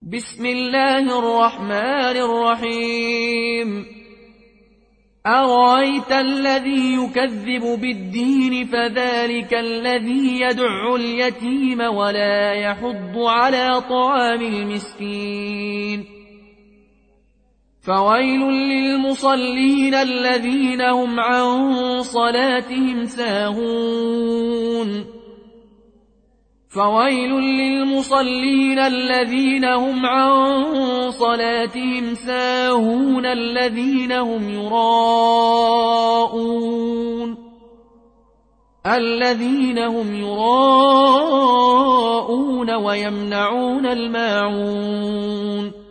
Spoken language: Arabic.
بسم الله الرحمن الرحيم أرأيت الذي يكذب بالدين فذلك الذي يدع اليتيم ولا يحض على طعام المسكين فويل للمصلين الذين هم عن صلاتهم ساهون فويل للمصلين الذين هم عن صلاتهم ساهون الذين هم يراءون ويمنعون الماعون